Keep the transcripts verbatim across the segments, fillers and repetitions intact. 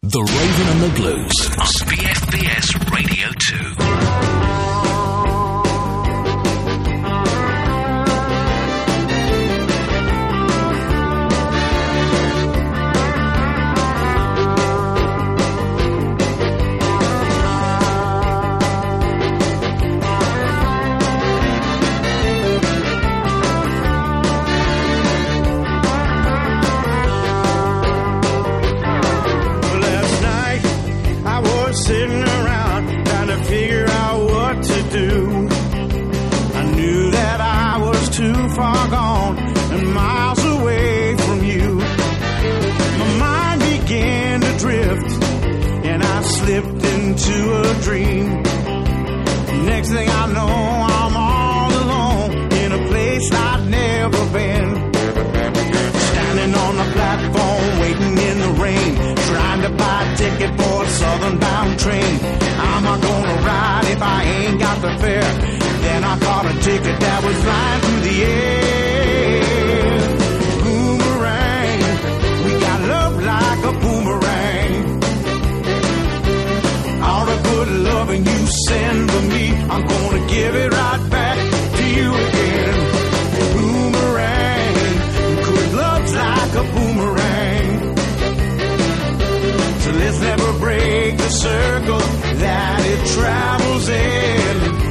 The Raven and the Blues on B F B S Radio two. Sitting around trying to figure out what to do. I knew that I was too far gone and miles away from you. My mind began to drift and I slipped into a dream. Next thing I know, I'm all alone in a place I'd never been. Standing on the platform, waiting in the rain, trying to buy a ticket for a southern bound train. Am I gonna ride if I ain't got the fare? Then I caught a ticket that was flying through the air. Boomerang, we got love like a boomerang. All the good loving you send to me, I'm gonna give it right back to you again. Boomerang, good love's like a boomerang. So let's never break the circle that it travels in.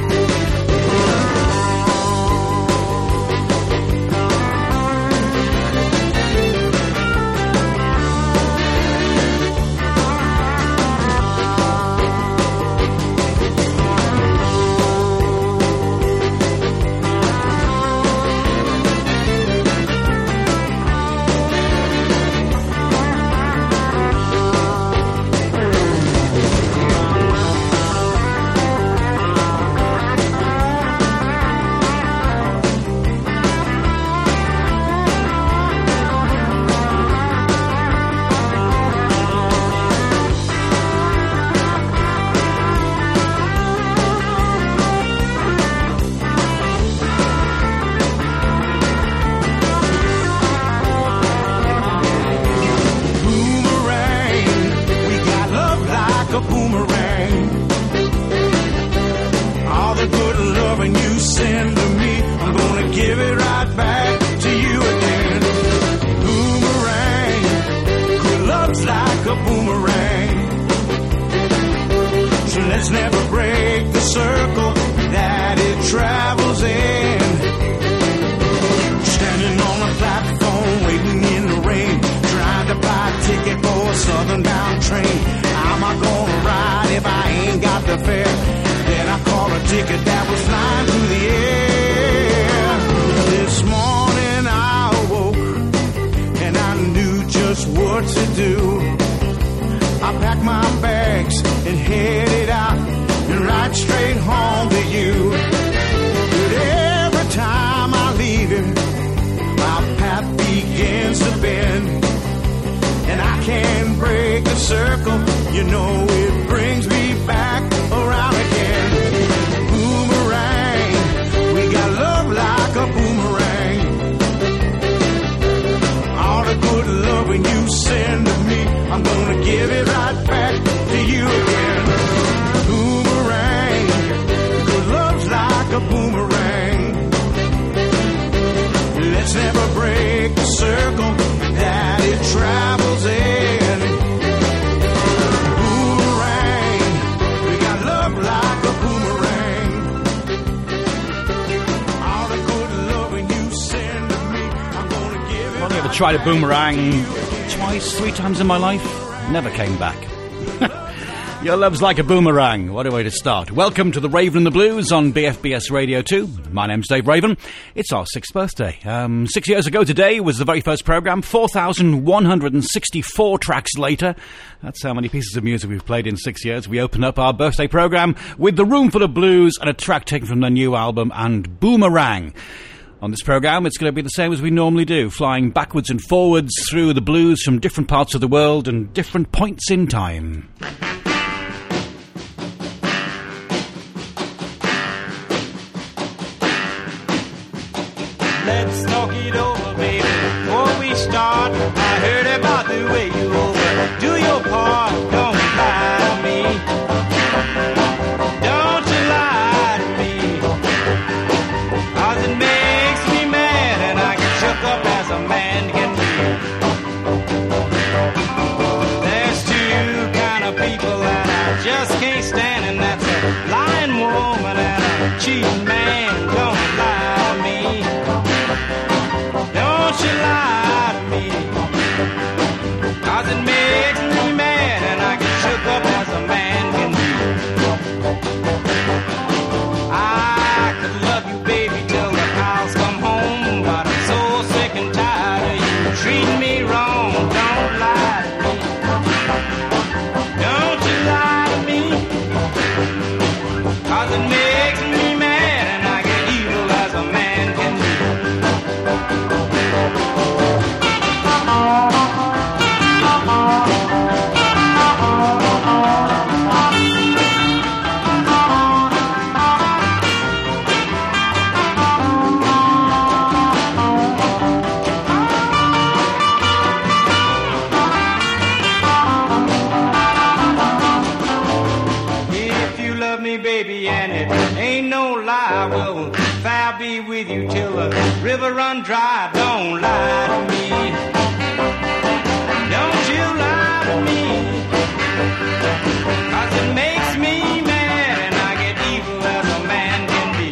Tried a boomerang twice, three times in my life. Never came back. Your love's like a boomerang. What a way to start. Welcome to the Raven and the Blues on B F B S Radio two. My name's Dave Raven. It's our sixth birthday. Um, six years ago today was the very first programme. four thousand one hundred sixty-four tracks later. That's how many pieces of music we've played in six years. We opened up our birthday programme with The Room Full of Blues and a track taken from the new album and Boomerang. On this programme, it's going to be the same as we normally do, flying backwards and forwards through the blues from different parts of the world and different points in time. Let's talk it over, baby, before we start. I heard about the way you overdo your part. with you till the river run dry. Don't lie to me. Don't you lie to me. 'Cause it makes me mad and I get evil as a man can be.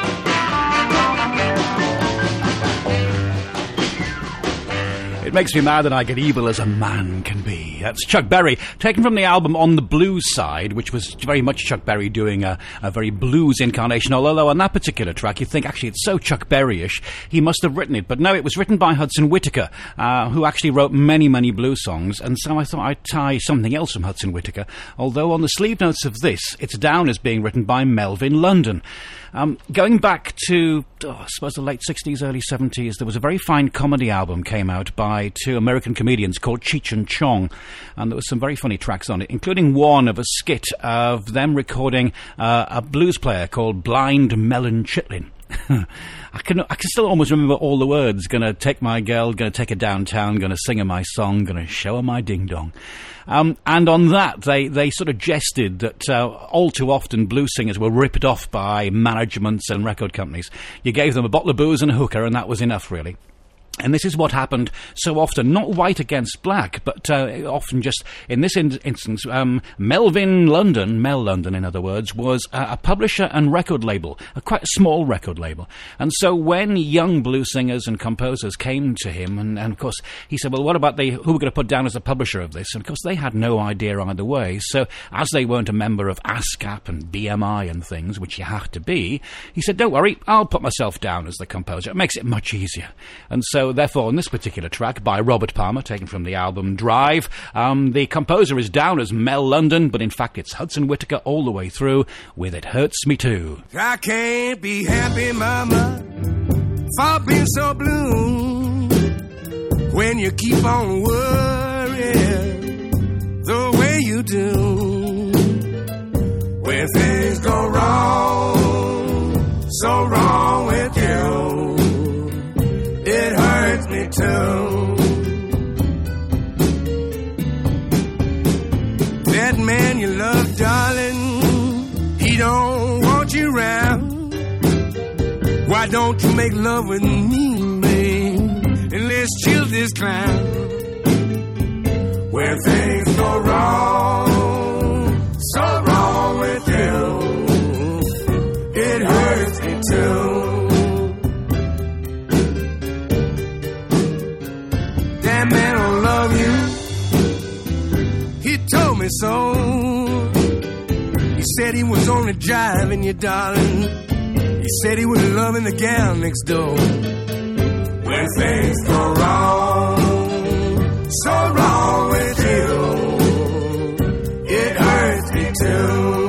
It makes me mad and I get evil as a man can be. That's Chuck Berry, taken from the album On the Blues Side, which was very much Chuck Berry doing a, a very blues incarnation, although on that particular track you'd think actually it's so Chuck Berry-ish, he must have written it. But no, it was written by Hudson Whittaker, uh, who actually wrote many, many blues songs, and so I thought I'd tie something else from Hudson Whittaker, although on the sleeve notes of this, it's down as being written by Melvin London. Um, going back to, oh, I suppose, the late sixties, early seventies, there was a very fine comedy album came out by two American comedians called Cheech and Chong, and there was some very funny tracks on it, including one of a skit of them recording uh, a blues player called Blind Melon Chitlin. I can I can still almost remember all the words. Gonna take my girl, gonna take her downtown, gonna sing her my song, gonna show her my ding-dong. Um, and on that, they, they sort of jested that uh, all too often blues singers were ripped off by managements and record companies. You gave them a bottle of booze and a hooker, and that was enough, really. And this is what happened so often, not white against black, but uh, often just, in this in- instance, um, Melvin London, Mel London in other words, was a, a publisher and record label, a quite a small record label. And so when young blues singers and composers came to him, and, and of course he said, well, what about the, who we're going to put down as a publisher of this? And of course they had no idea either way. So as they weren't a member of ASCAP and B M I and things, which you have to be, he said, don't worry, I'll put myself down as the composer. It makes it much easier. And so therefore, on this particular track by Robert Palmer, taken from the album Drive, um, the composer is down as Mel London, but in fact it's Hudson Whittaker all the way through with It Hurts Me Too. I can't be happy, mama, for being so blue when you keep on worrying the way you do. When things go wrong, so wrong with you, it hurts me too. That man you love, darling, he don't want you around. Why don't you make love with me, babe, and let's chill this clown. When things go wrong, so wrong with you, it hurts me too. Man don't love you, he told me so. He said he was only driving you, darling. He said he was loving the gal next door. When things go wrong, so wrong with you, it hurts me too.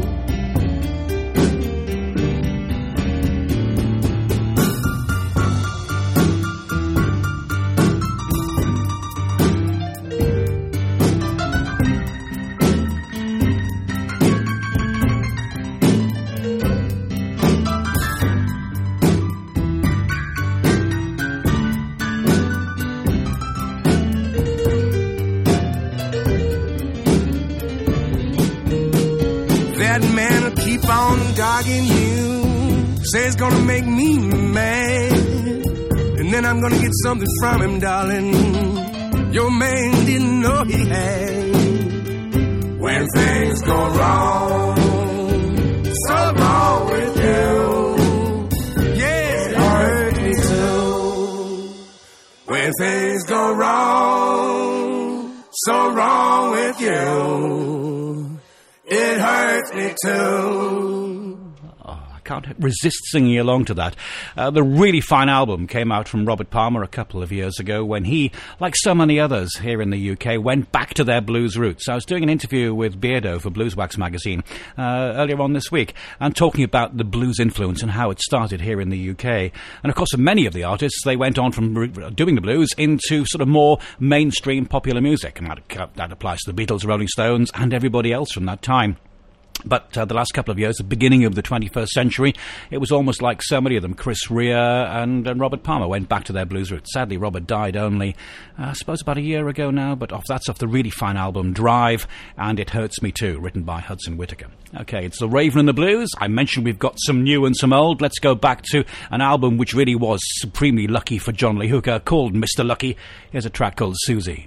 Dogging you, say it's gonna make me mad, and then I'm gonna get something from him, darling, your man didn't know he had. When things go wrong, so wrong with you, yeah, it hurt me too. When things go wrong, so wrong with you, it hurts me too. Can't resist singing along to that. Uh, the really fine album came out from Robert Palmer a couple of years ago when he, like so many others here in the U K, went back to their blues roots. I was doing an interview with Beardo for Blueswax magazine uh, earlier on this week and talking about the blues influence and how it started here in the U K. And of course, for many of the artists, they went on from re- doing the blues into sort of more mainstream popular music. And that, that applies to the Beatles, Rolling Stones, and everybody else from that time. But uh, the last couple of years, the beginning of the twenty-first century, it was almost like so many of them. Chris Rea and, and Robert Palmer went back to their blues roots. Sadly, Robert died only, uh, I suppose, about a year ago now, but off, that's off the really fine album Drive, and It Hurts Me Too, written by Hudson Whittaker. Okay, it's The Raven and the Blues. I mentioned we've got some new and some old. Let's go back to an album which really was supremely lucky for John Lee Hooker, called Mister Lucky. Here's a track called Susie.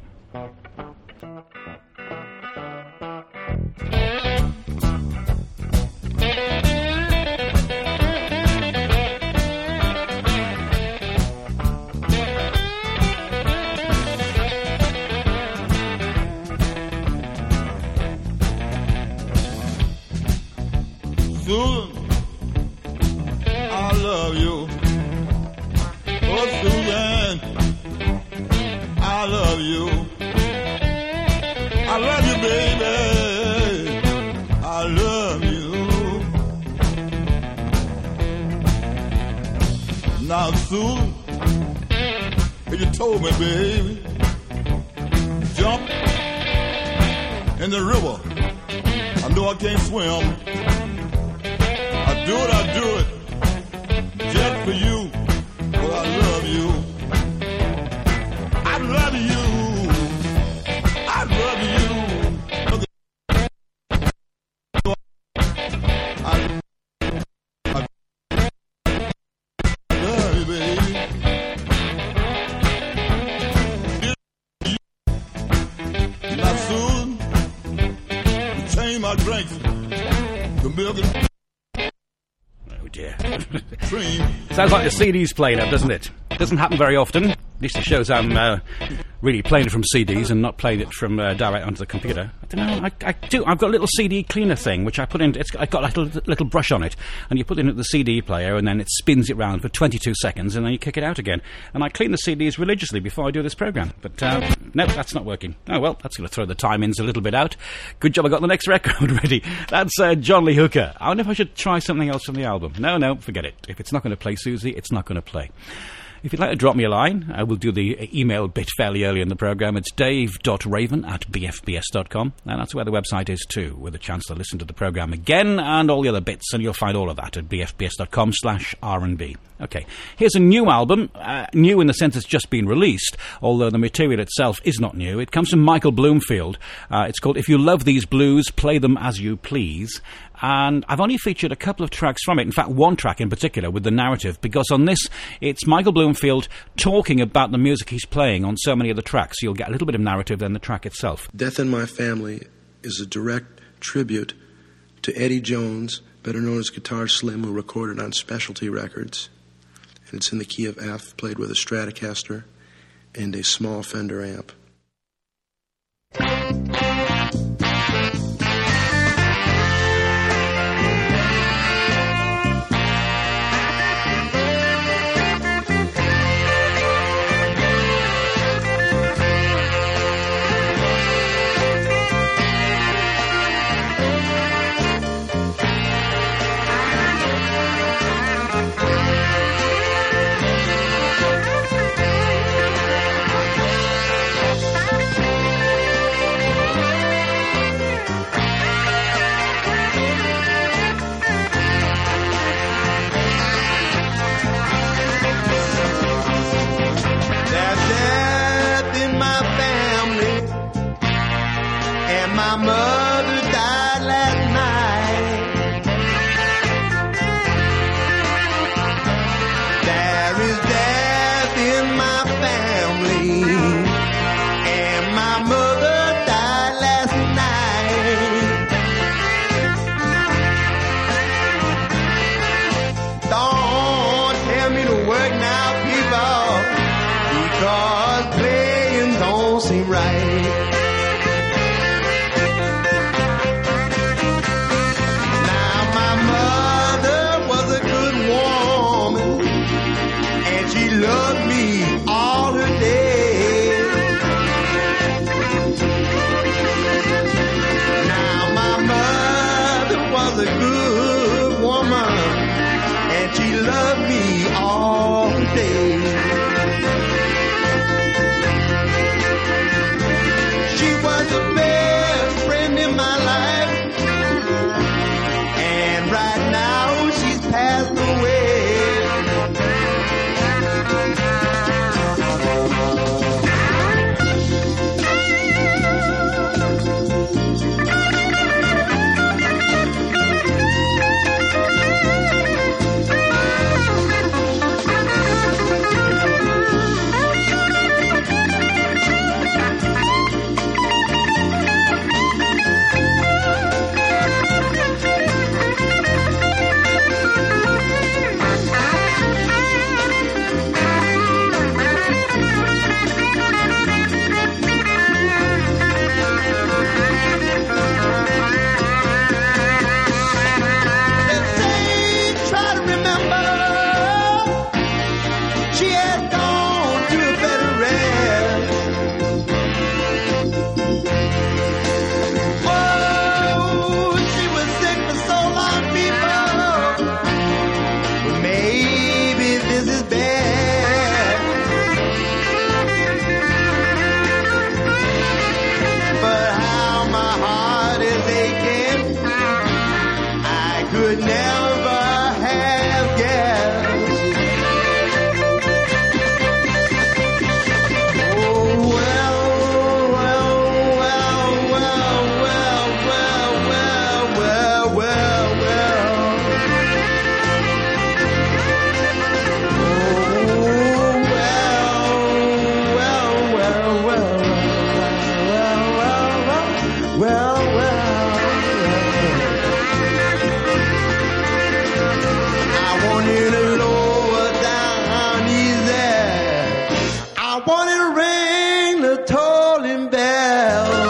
Susan, I love you. Oh, Susan, I love you. I love you, baby. I love you. Now, Susan, if you told me, baby, jump in the river. I know I can't swim. I do it, I do it, just for you, but I love you. I love you. I love you. Look at I, I, I love you, baby. Now soon, you change my drinks to milk and Sounds like the C D's playing up, doesn't it? Doesn't happen very often. At least it shows I'm uh, really playing it from C Ds and not playing it from uh, direct onto the computer. I don't know. I, I do. I've got a little C D cleaner thing which I put in. It's I've got a little, little brush on it, and you put it into the C D player, and then it spins it round for twenty-two seconds, and then you kick it out again. And I clean the C Ds religiously before I do this program. But uh, no, that's not working. Oh well, that's going to throw the time-ins a little bit out. Good job I got the next record ready. That's uh, John Lee Hooker. I wonder if I should try something else from the album. No, no, forget it. If it's not going to play Susie, it's not going to play. If you'd like to drop me a line, I will do the email bit fairly early in the programme. It's dave dot raven at b f b s dot com, and that's where the website is too, with a chance to listen to the programme again and all the other bits, and you'll find all of that at b f b s dot com slash r and b. Okay, here's a new album, uh, new in the sense it's just been released, although the material itself is not new. It comes from Michael Bloomfield. Uh, it's called If You Love These Blues, Play Them As You Please. And I've only featured a couple of tracks from it, in fact one track in particular with the narrative, because on this it's Michael Bloomfield talking about the music he's playing on so many of the tracks. You'll get a little bit of narrative than the track itself. Death in My Family is a direct tribute to Eddie Jones, better known as Guitar Slim, who recorded on Specialty Records. And it's in the key of F, played with a Stratocaster and a small Fender amp. My mother died last night. There is death in my family, and my mother died last night. Don't tell me to work now, people, because playing don't seem right. I want you to lower down easy. I want you to ring the tolling bell.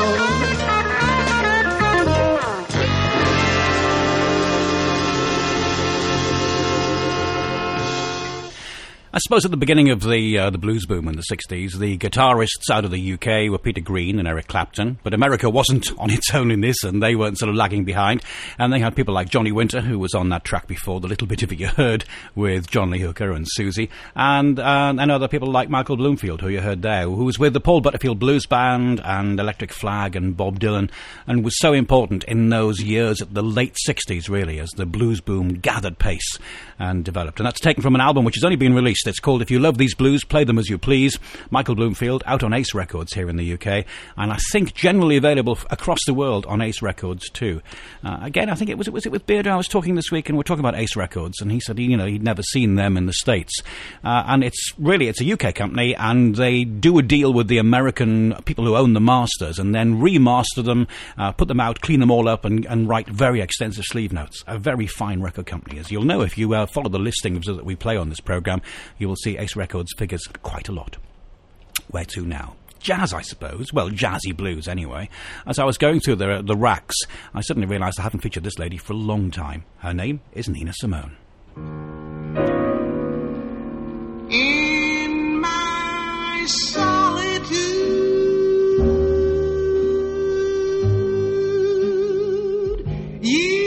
I suppose at the beginning of the uh, the blues boom in the sixties, the guitarists out of the U K were Peter Green and Eric Clapton, but America wasn't on its own in this, and they weren't sort of lagging behind. And they had people like Johnny Winter, who was on that track before, the little bit of it you heard with John Lee Hooker and Susie, and uh, and other people like Michael Bloomfield, who you heard there, who was with the Paul Butterfield Blues Band and Electric Flag and Bob Dylan, and was so important in those years at the late sixties, really, as the blues boom gathered pace and developed. And that's taken from an album which has only been released. It's called If You Love These Blues, Play Them As You Please. Michael Bloomfield, out on Ace Records here in the U K, and I think generally available f- across the world on Ace Records too. Uh, again, I think it was, was it with Beardo I was talking this week, and we're talking about Ace Records, and he said, you know, he'd never seen them in the States. Uh, and it's really, it's a U K company, and they do a deal with the American people who own the masters, and then remaster them, uh, put them out, clean them all up, and, and write very extensive sleeve notes. A very fine record company. As you'll know if you uh, follow the listings that we play on this programme, you will see Ace Records figures quite a lot. Where to now? Jazz, I suppose. Well, jazzy blues, anyway. As I was going through the, the racks, I suddenly realised I haven't featured this lady for a long time. Her name is Nina Simone. In my solitude, you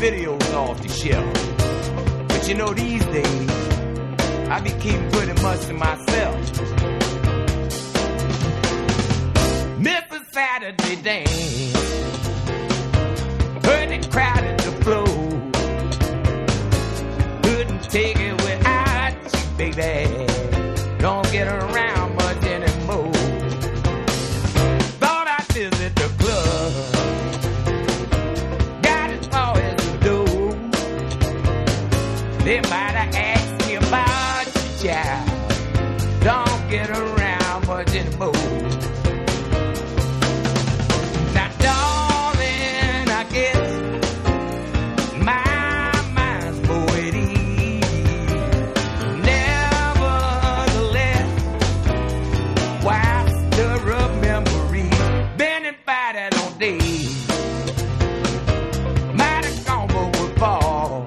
videos off the shelf. But you know, these days, I be keeping pretty much to myself. Memphis Saturday dance, heard the crowd at the floor. Couldn't take it without you, baby. Don't get around much anymore. Thought I'd visit the club. Got as far as the door. They might have asked me about your child. Don't get around much anymore. Now, darling, I guess my mind's more at ease. Nevertheless, why stir up memories? Been invited on days. Might have gone but would fall.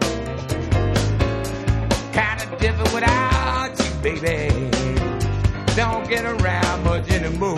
Kinda different without you, baby. Don't get around much anymore.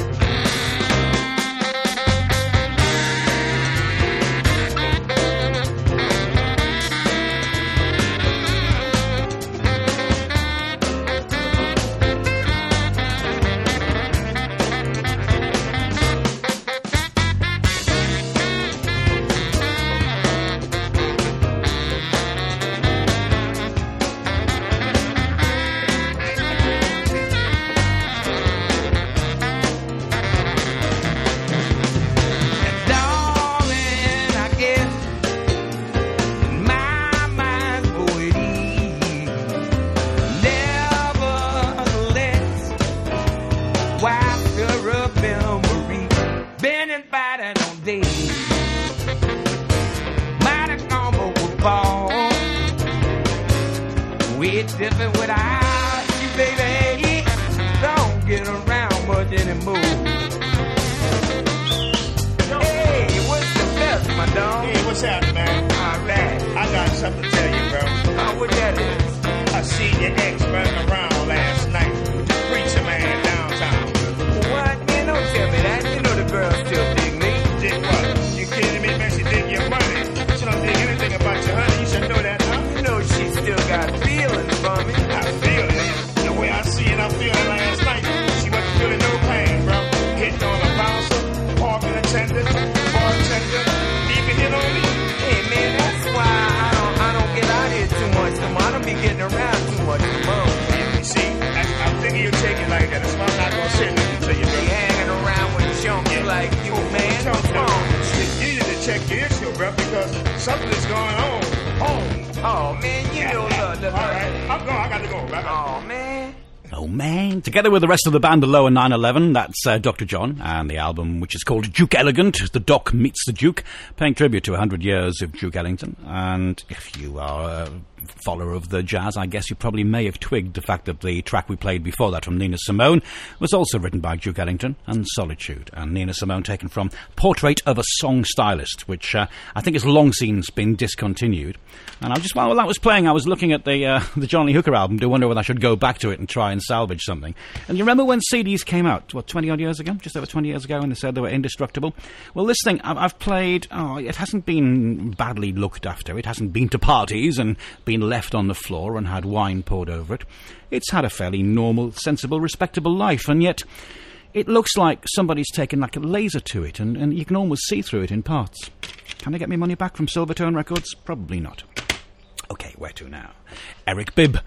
It's different without you, baby. Don't get around much anymore. Hey, what's the best, my dog? Hey, what's happening, man? All right. I got something to tell you, bro. Oh, what that is? I seen your ex running around last night with the preacher man downtown. What? Man, don't tell me that. You know the girl still dig me. Dig what? You kidding me, man? She dig your money. She don't dig anything about your honey. You should know that, huh? You know she still got feelings for me. I feel it. The way I see it, I feel it last night. She wasn't feeling no pain, bro. Hitting on a bouncer, parking attendant, bartender, even hit on me. Hey, man, that's why I don't, I don't get out here too much no more. I don't be getting around too much no more. You see, I, I'm thinking you take it like that. That's why I'm not going to say nothing to you, bro. You hanging around with chunks yeah. like you, man. Chunks, come on. You need to check your issue, bro, because something is going on. Home. Oh, man, you know, look, look, All right, I'm going. I got to go. I got Oh, man. Oh, man. Together with the rest of the band, the Lower nine eleven, that's uh, Doctor John, and the album, which is called Duke Elegant, The Doc Meets the Duke, paying tribute to one hundred years of Duke Ellington. And if you are a follower of the jazz, I guess you probably may have twigged the fact that the track we played before that from Nina Simone was also written by Duke Ellington and Solitude. And Nina Simone taken from Portrait of a Song Stylist, which uh, I think has long since been discontinued. And I just, while that was playing, I was looking at the uh, the John Lee Hooker album to wonder whether I should go back to it and try and salvage something. And you remember when C Ds came out, what, twenty-odd years ago? Just over twenty years ago, and they said they were indestructible? Well, this thing, I've, I've played, oh, it hasn't been badly looked after. It hasn't been to parties and been left on the floor and had wine poured over it. It's had a fairly normal, sensible, respectable life, and yet it looks like somebody's taken like a laser to it, and, and you can almost see through it in parts. Can I get my money back from Silvertone Records? Probably not. Okay, where to now? Eric Bibb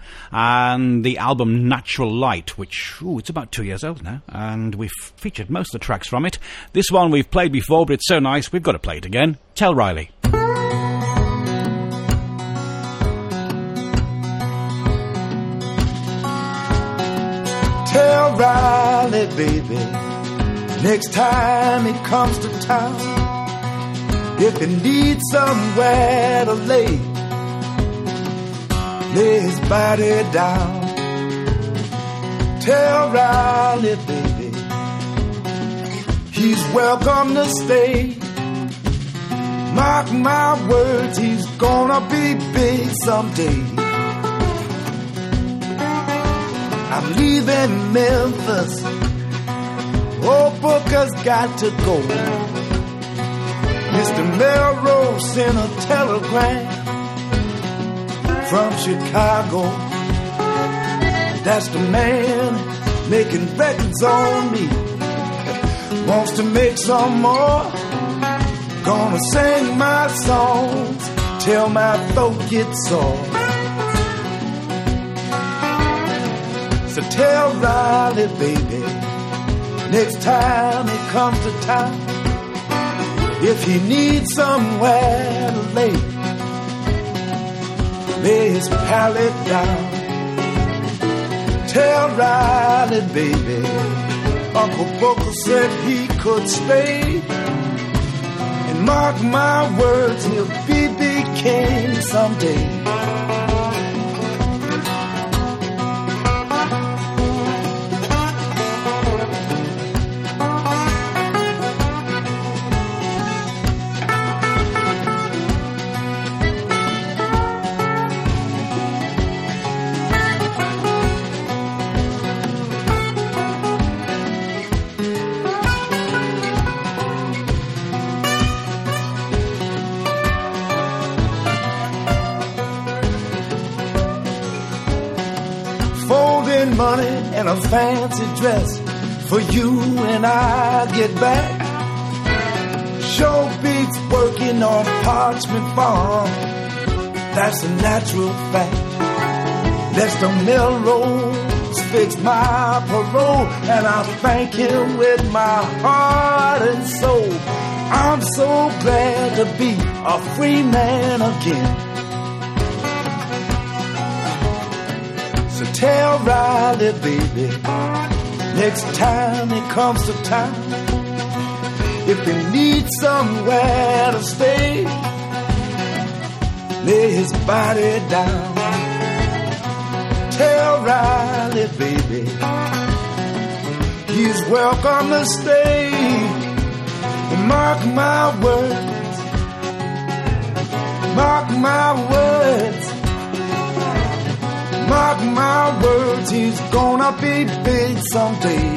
and the album Natural Light, which, ooh, it's about two years old now, and we've featured most of the tracks from it. This one we've played before, but it's so nice, we've got to play it again. Tell Riley. Tell Riley, baby, next time he comes to town, if he needs somewhere to lay, lay his body down. Tell Riley, baby, he's welcome to stay. Mark my words, he's gonna be big someday. I'm leaving Memphis, old Booker's got to go. Mister Melrose sent a telegram from Chicago. That's the man making records on me. Wants to make some more. Gonna sing my songs till my throat gets sore. So tell Riley, baby, next time he comes to town, if he needs somewhere to lay, lay his pallet down. Tell Riley, baby, Uncle Booker said he could stay. And mark my words, he'll be the king someday. Money and a fancy dress for you and I get back. Sure beats working on Parchment Farm. That's a natural fact. Lester Melrose fixed my parole, and I thank him with my heart and soul. I'm so glad to be a free man again. So tell Riley, baby, next time he comes to town, if he needs somewhere to stay, lay his body down. Tell Riley, baby, he's welcome to stay. And mark my words, mark my words, mark my words, he's gonna be big someday.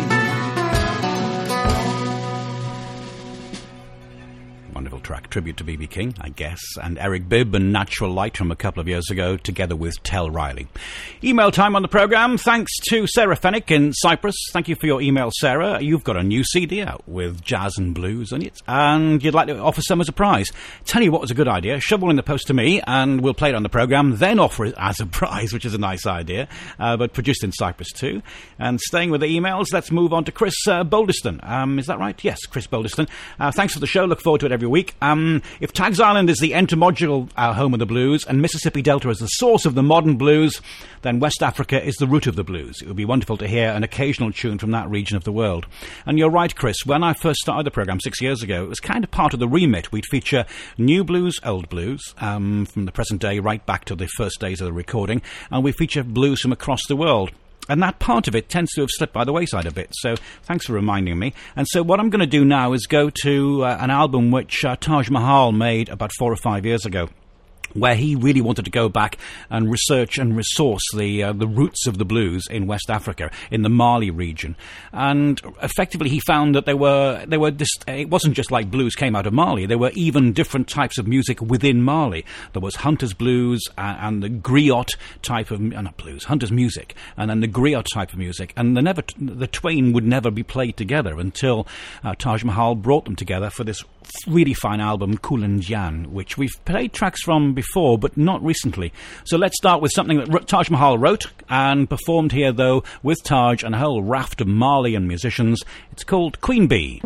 Wonderful track, tribute to B B King, I guess, and Eric Bibb and Natural Light from a couple of years ago, together with Tell Riley. Email time on the programme. Thanks to Sarah Fennick in Cyprus. Thank you for your email, Sarah. You've got a new C D out with jazz and blues on it, and you'd like to offer some as a prize. Tell you what was a good idea. Shovel in the post to me, and we'll play it on the programme, then offer it as a prize, which is a nice idea, uh, but produced in Cyprus too. And staying with the emails, let's move on to Chris uh, Boulderston. Um, is that right? Yes, Chris Boulderston. Uh, thanks for the show. Look forward to it every week. Um, if Tags Island is the entomological uh, home of the blues and Mississippi Delta is the source of the modern blues, then West Africa is the root of the blues. It would be wonderful to hear an occasional tune from that region of the world. And you're right, Chris, when I first started the programme six years ago, it was kind of part of the remit. We'd feature new blues, old blues, um, from the present day right back to the first days of the recording, and we feature blues from across the world. And that part of it tends to have slipped by the wayside a bit, so thanks for reminding me. And so what I'm going to do now is go to uh, an album which uh, Taj Mahal made about four or five years ago, where he really wanted to go back and research and resource the uh, the roots of the blues in West Africa, in the Mali region. And effectively he found that there were, there were this, it wasn't just like blues came out of Mali, there were even different types of music within Mali. There was Hunter's blues and, and the griot type of, uh, not blues, Hunter's music, and then the griot type of music. And the, never, the twain would never be played together until uh, Taj Mahal brought them together for this really fine album, Kulanjan, which we've played tracks from before, but not recently. So let's start with something that Taj Mahal wrote and performed here, though, with Taj and a whole raft of Malian musicians. It's called Queen Bee.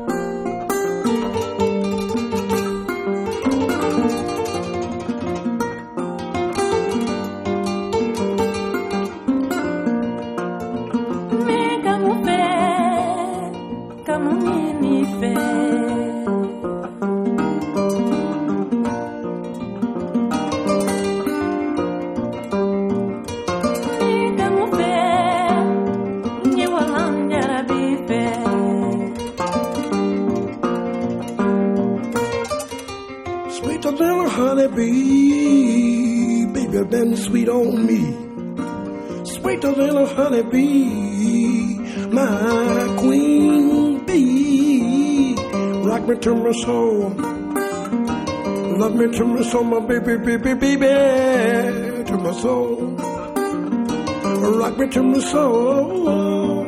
Honeybee, baby, been sweet on me. Sweeter than a honeybee, my queen bee. Rock me to my soul, Love me to my soul, my baby, baby, baby, to my soul. Rock me to my soul.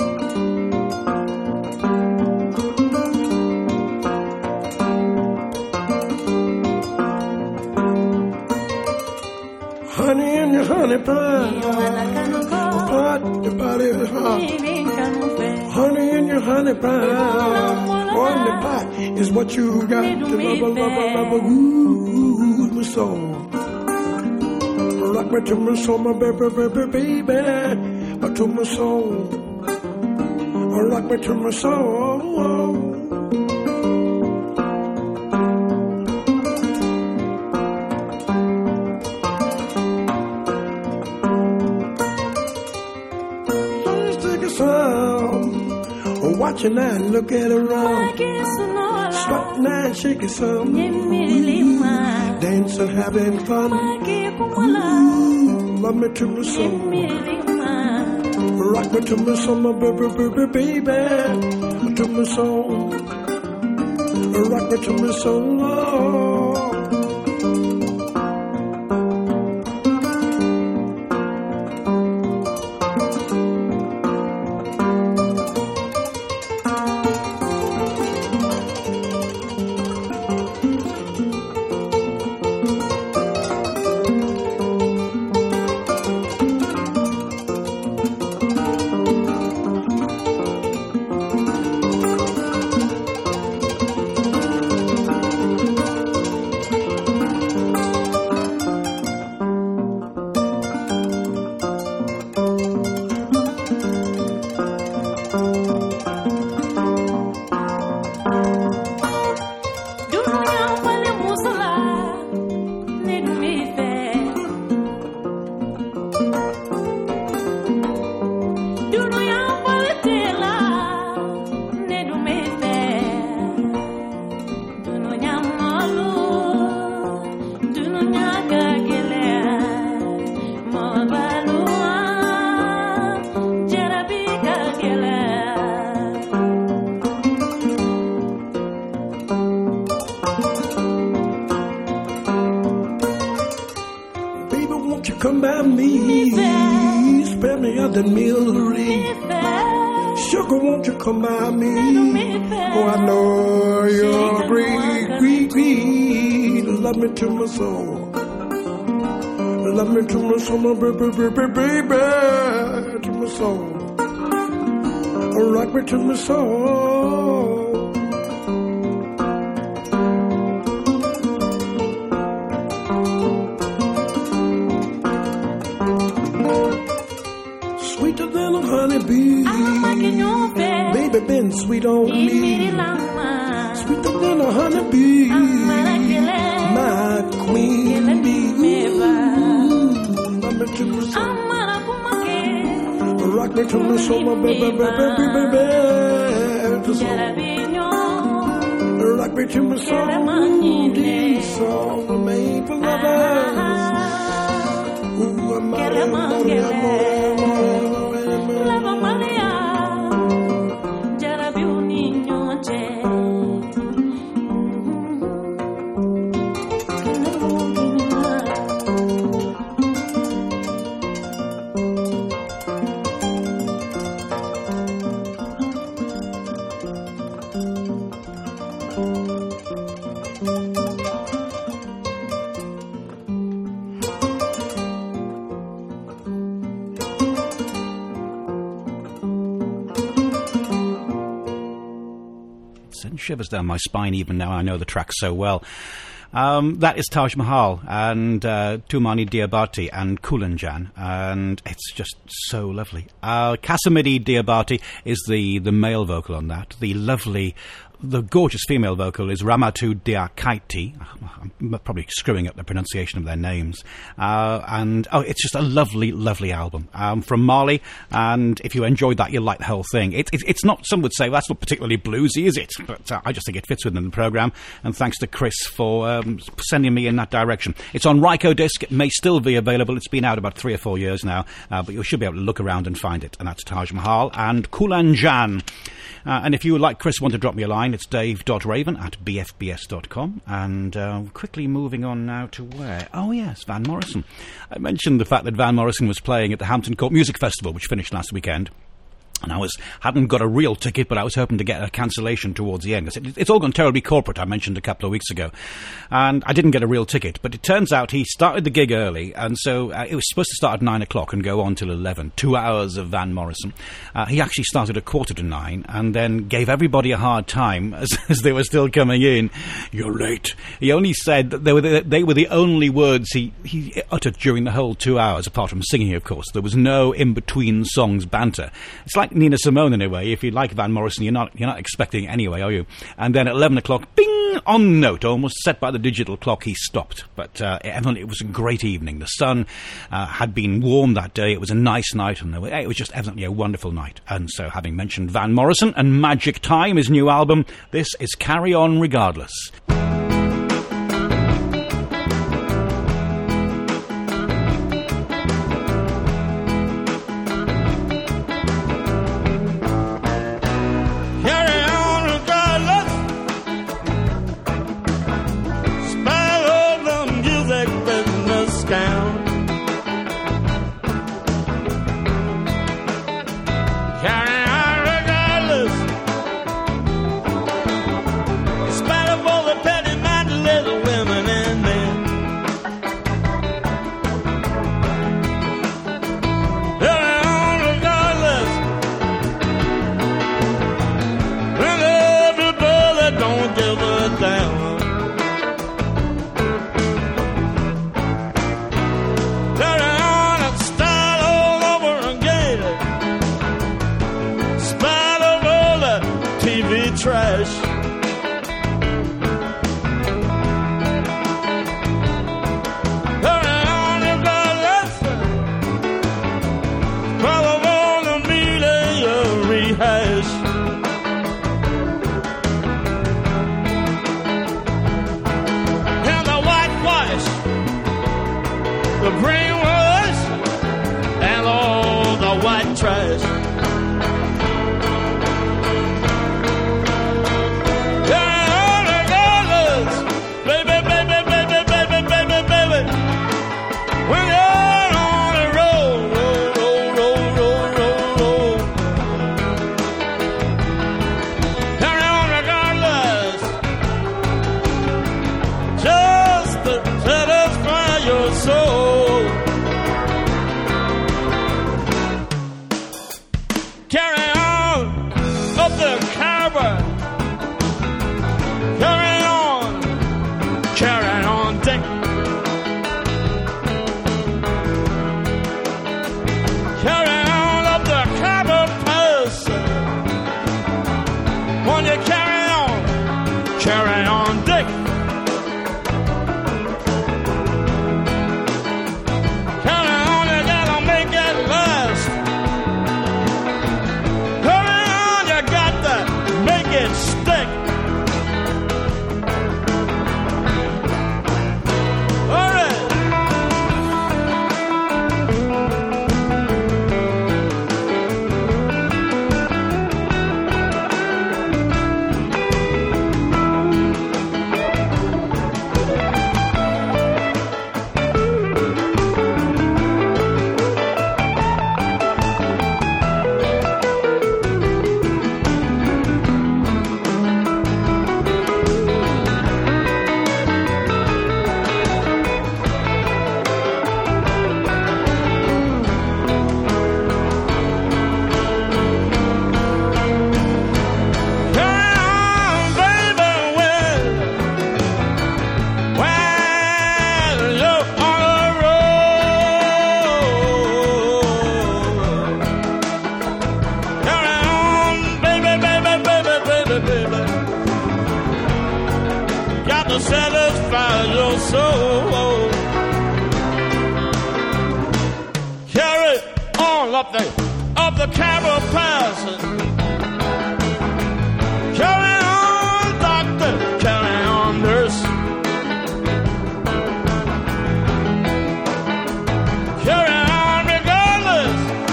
Honey in your honey pie, pot the body hot. Honey in your honey pie, honey pie is what you got to love, love, love, ooh, my soul. Rock me to my soul, my baby, baby, baby, to my soul. Rock me to my soul. Watching that, look at her run. Strut nine, shaking some. Dancing, having fun. Ooh, love me to my soul. Rock me to my soul, my baby, baby, baby. To my soul. Rock me to my soul. Oh. Come by me, spare me of the mealery. Sugar, won't you come by me? Oh, I know you're green, green, green. Love me to my soul. Love me to my soul, my baby, baby, baby, to my soul. Rock me to my soul. Honeybee, baby, been sweet on me, sweeter than a honeybee, my queen bee. Love me to my soul, rock me to my soul, my baby, baby, baby, baby, to soul. Rock me to my soul, these songs are made for lovers. Ooh, I'm out of love, Lava Maria, Jarabi Unino J. Sends shivers down my spine even now I know the track so well. Um, that is Taj Mahal and uh, Tumani Diabati and Kulanjan, and it's just so lovely. Uh, Kasamidi Diabati is the, the male vocal on that. The lovely, the gorgeous female vocal is Ramatu Diakaiti. I'm probably screwing up the pronunciation of their names. Uh, and, oh, it's just a lovely, lovely album um, from Mali, and if you enjoyed that, you'll like the whole thing. It, it, it's not, some would say, well, that's not particularly bluesy, is it? But uh, I just think it fits within the programme, and thanks to Chris for um, sending me in that direction. It's on Ryko Disc. It may still be available. It's been out about three or four years now, uh, but you should be able to look around and find it, and that's Taj Mahal and Kulanjan. Uh, and if you, like Chris, want to drop me a line, online. It's dave dot raven at b f b s dot com. And uh, quickly moving on now to where? Oh, yes, Van Morrison. I mentioned the fact that Van Morrison was playing at the Hampton Court Music Festival, which finished last weekend. And I was hadn't got a real ticket, but I was hoping to get a cancellation towards the end. Because it, it's all gone terribly corporate, I mentioned a couple of weeks ago. And I didn't get a real ticket. But it turns out he started the gig early, and so uh, it was supposed to start at nine o'clock and go on till eleven. Two hours of Van Morrison. Uh, he actually started at quarter to nine, and then gave everybody a hard time as, as they were still coming in. You're late. He only said that they were the, they were the only words he, he uttered during the whole two hours, apart from singing, of course. There was no in-between songs banter. It's like Nina Simone in a way. If you like Van Morrison, you're not you're not expecting it anyway, are you? And then at eleven o'clock, bing, on note, almost set by the digital clock, he stopped. But uh, evidently it was a great evening. The sun uh, had been warm that day. It was a nice night, and it was just evidently a wonderful night. And so, having mentioned Van Morrison and Magic Time, his new album, this is Carry On Regardless.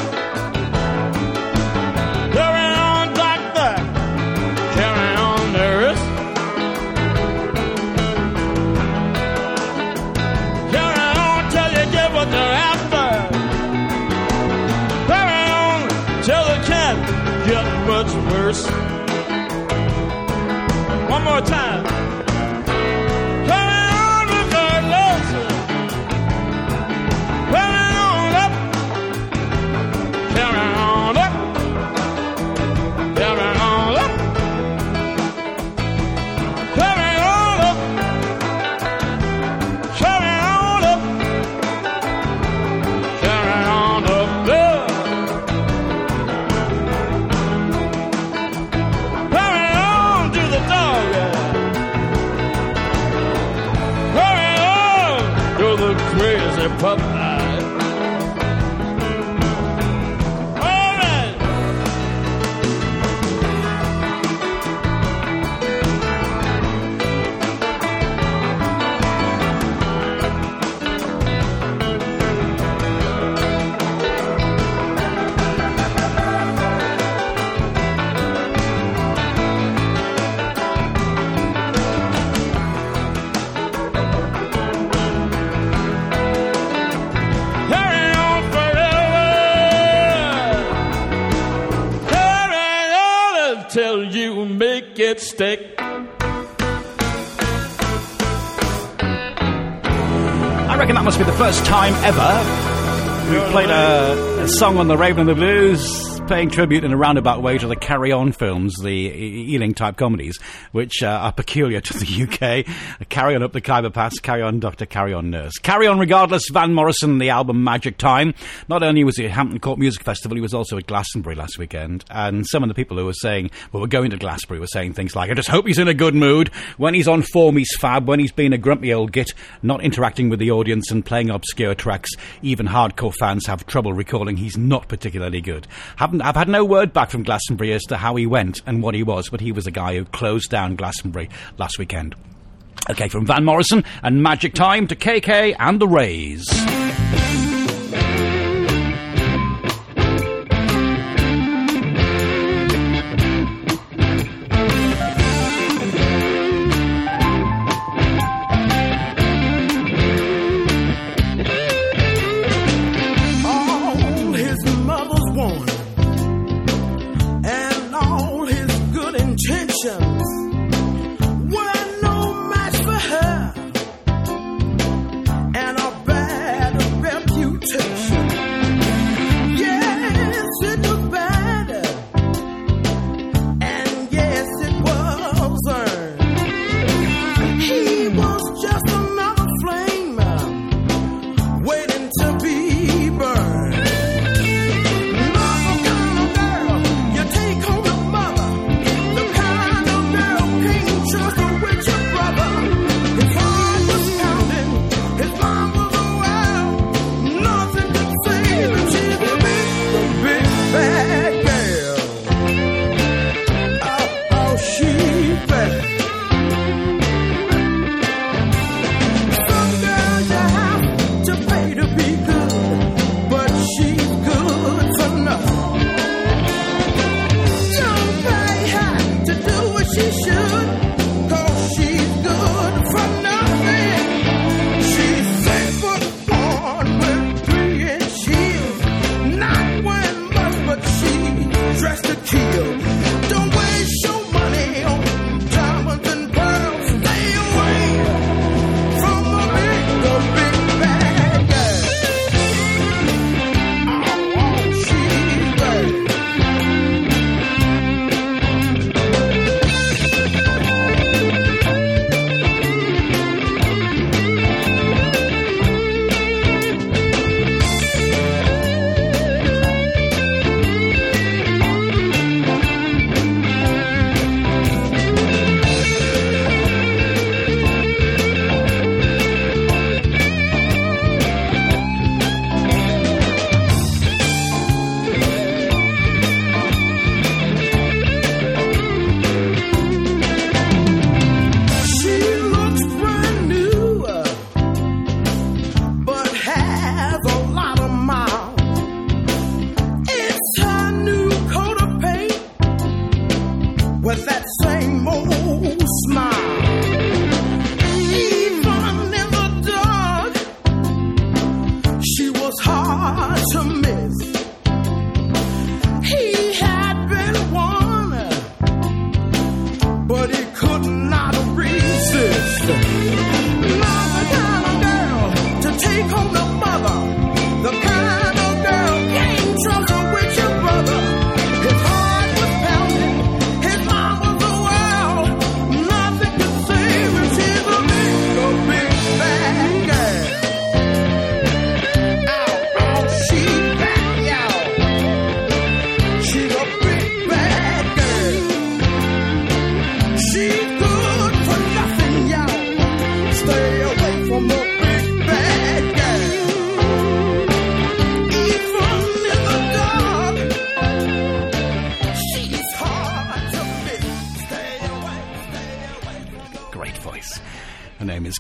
Carry on, verse. One more time. Carry on regardless. Carry on up. Carry on up. Carry on up. Carry on up. Carry on up. Carry on up there. Carry on to the dog. Carry on to the crazy pup. All right. Carry on forever. Carry on until you make it stick. I reckon that must be the first time ever we played a, a song on the Raven and the Blues paying tribute in a roundabout way to the Carry On films, the E- Ealing-type comedies, which uh, are peculiar to the U K. Carry On Up the Khyber Pass, Carry On Doctor, Carry On Nurse. Carry On Regardless, Van Morrison, the album Magic Time. Not only was he at Hampton Court Music Festival, he was also at Glastonbury last weekend. And some of the people who were saying, well, we're going to Glastonbury, were saying things like, I just hope he's in a good mood. When he's on form, he's fab. When he's being a grumpy old git, not interacting with the audience and playing obscure tracks, even hardcore fans have trouble recalling he's not particularly good. Haven't, I've had no word back from Glastonbury as to how he went and what he was, but he was a guy who closed down Glastonbury last weekend. Okay, from Van Morrison and Magic Time to K K and the Rays. All his mother's wanted and all his good intentions were no match for her, and a bad reputation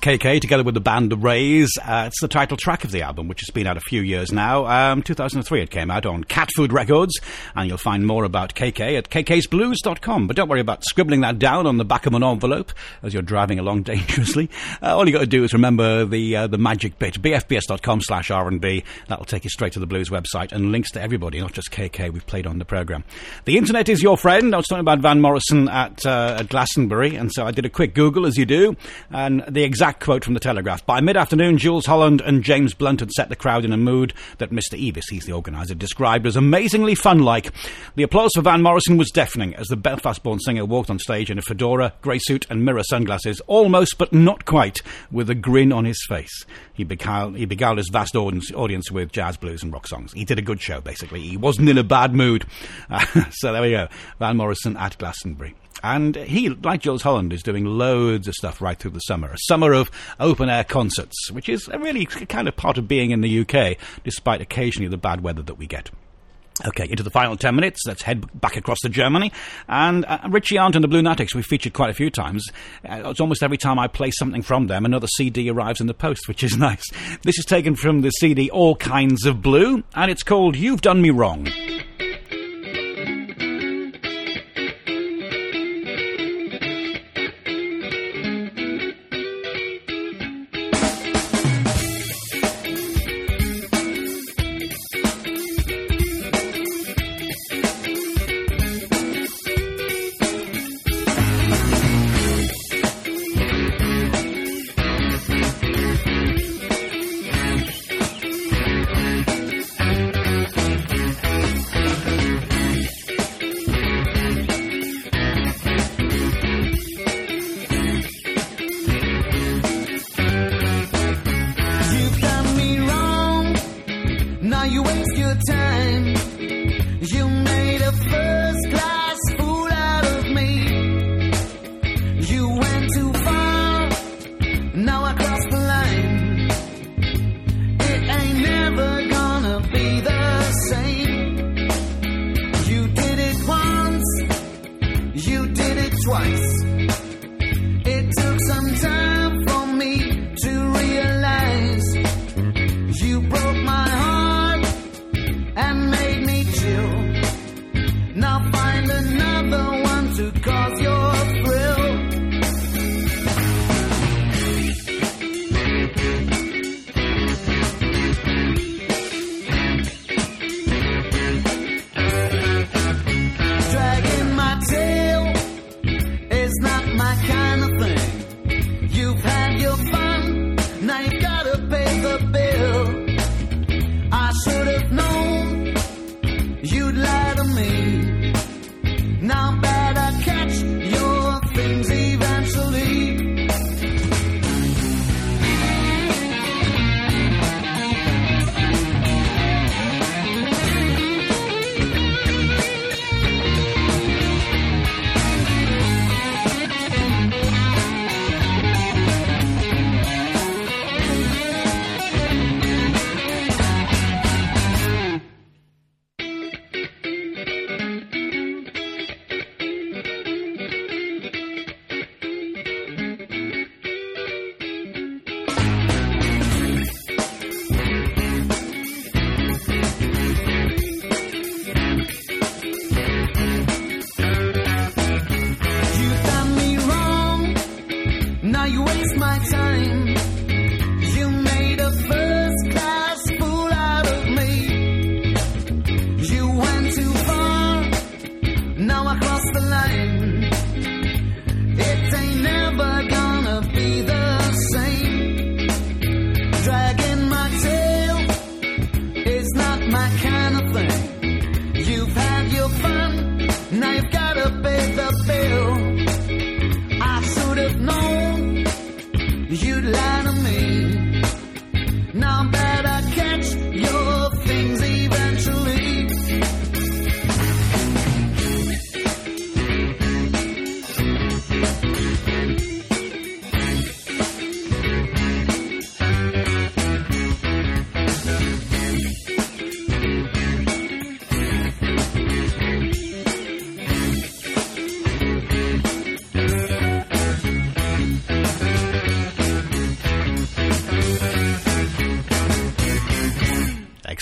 K K together with the band The Rays. Uh, it's the title track of the album, which has been out a few years now. Um, two thousand three it came out on Cat Food Records, and you'll find more about K K at k k's blues dot com. But don't worry about scribbling that down on the back of an envelope as you're driving along dangerously. Uh, all you got to do is remember the uh, the magic bit, b f b s dot com slash r and b. That'll take you straight to the blues website and links to everybody, not just K K we've played on the programme. The internet is your friend. I was talking about Van Morrison at, uh, at Glastonbury, and so I did a quick Google, as you do, and the exact quote from the Telegraph. By mid-afternoon, Jules Holland and James Blunt had set the crowd in a mood that Mister Evis, he's the organiser, described as amazingly fun-like. The applause for Van Morrison was deafening as the Belfast-born singer walked on stage in a fedora, grey suit and mirror sunglasses, almost but not quite, with a grin on his face. He beguiled, he beguiled his vast audience, audience with jazz, blues and rock songs. He did a good show, basically. He wasn't in a bad mood. Uh, so there we go. Van Morrison at Glastonbury. And he, like Jules Holland, is doing loads of stuff right through the summer. A summer of open-air concerts, which is a really kind of part of being in the U K, despite occasionally the bad weather that we get. Okay, into the final ten minutes. Let's head back across to Germany. And uh, Richie Arndt and the Blue Natics, we've featured quite a few times. Uh, it's almost every time I play something from them, another C D arrives in the post, which is nice. This is taken from the C D All Kinds of Blue, and it's called You've Done Me Wrong.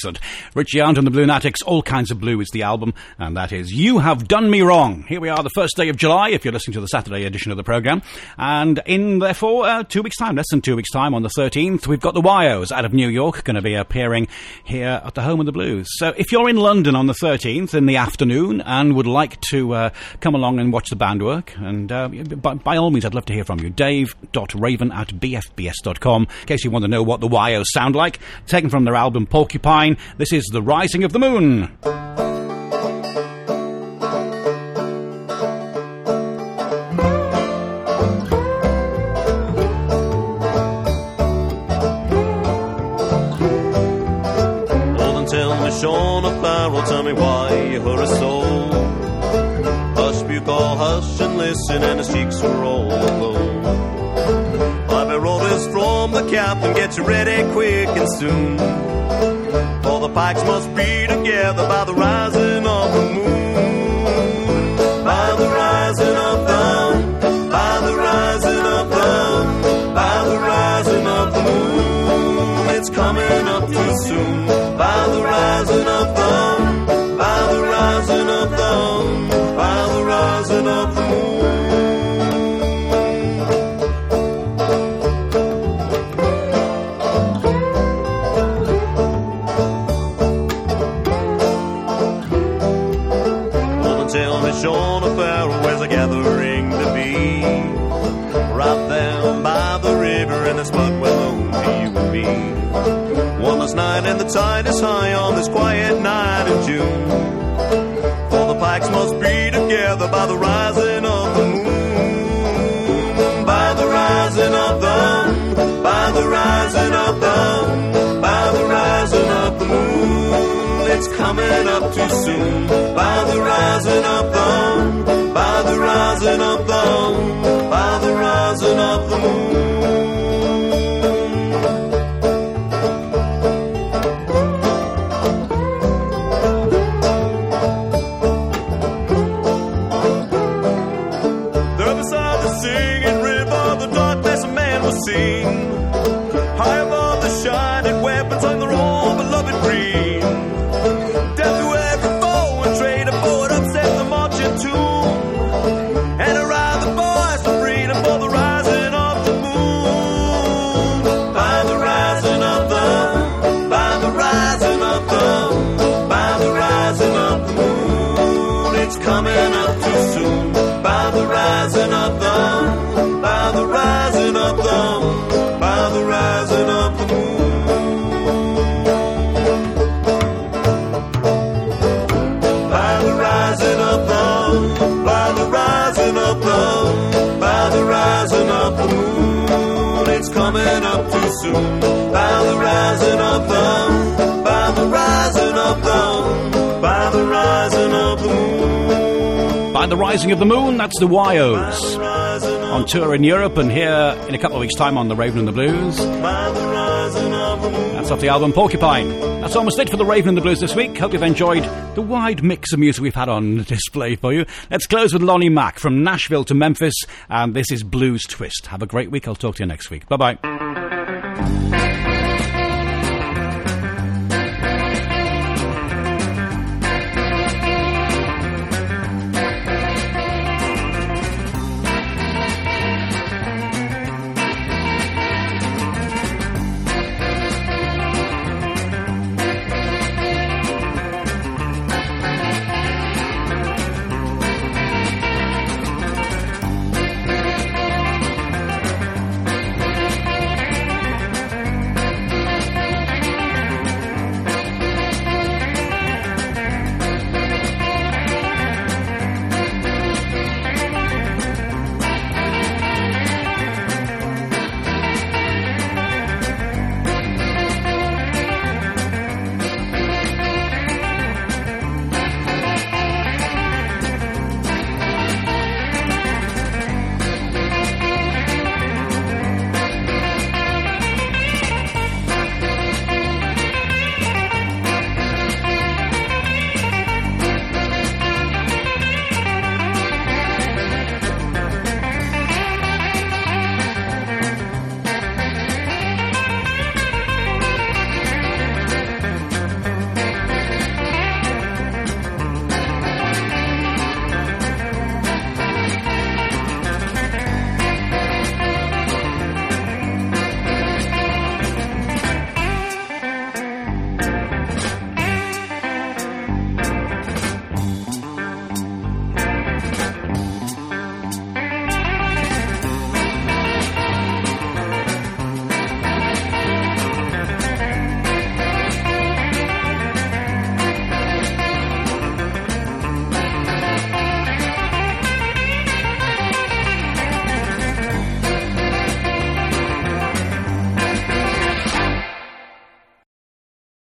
excellent. Richie Arndt and the Bluenatics, All Kinds of Blue is the album, and that is You Have Done Me Wrong. Here we are, the first day of July, if you're listening to the Saturday edition of the programme. And in, therefore, uh, two weeks' time, less than two weeks' time, on the thirteenth, we've got the Wyos out of New York, going to be appearing here at the Home of the Blues. So if you're in London on the thirteenth in the afternoon and would like to uh, come along and watch the band work, and uh, by, by all means, I'd love to hear from you. Dave dot raven at b f b s dot com, in case you want to know what the Wyos sound like. Taken from their album Porcupine, this is The Rising of the Moon. Sean O'Farrell, tell me why you hurry so. Hush, bugle, hush and listen, and his cheeks are all aglow. I've been orders from the captain, get you ready quick and soon. For the pikes must be together by the rising of the moon. By the rising of the, by the rising of the, by the rising of the moon. It's coming up too soon. By the rising of the, by the rising of the, by the rising of the moon. Woman, tell me, Sean O'Farrell, where's the gathering to be? Right there by the river, and it's mud well known to you and me. One last night and the tide is high on this quiet night in June. For the pikes must be together by the rising of the moon. By the rising of the, by the rising of the, by the rising of the moon. It's coming up too soon. By the rising of the, by the rising of the, by the rising of the moon. Seen. High above the shining weapons on their own beloved green. Death to every foe and traitor for it upset the marching tune. And around the boys for freedom for the rising of the moon. By the rising of the, by the rising of the, by the rising of the moon. It's coming up too soon. By the rising of the, by the rising of the, by the rising of the moon. By the rising of the, by the rising of the, by the rising of the moon. It's coming up too soon. By the rising of the, by the rising of the, by the rising of the moon. By the Rising of the Moon, that's the Wyos. On tour in Europe and here in a couple of weeks' time on the Raven and the Blues. That's off the album Porcupine. That's almost it for the Raven and the Blues this week. Hope you've enjoyed the wide mix of music we've had on display for you. Let's close with Lonnie Mack from Nashville to Memphis, and this is Blues Twist. Have a great week. I'll talk to you next week. Bye-bye.